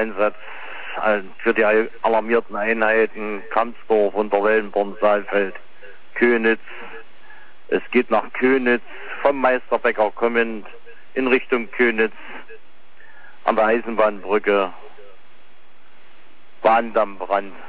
Einsatz für die alarmierten Einheiten Kamsdorf, Unterwellenborn, Saalfeld, Könitz. Es geht nach Könitz, vom Meisterbäcker kommend in Richtung Könitz, an der Eisenbahnbrücke, Bahndammbrand.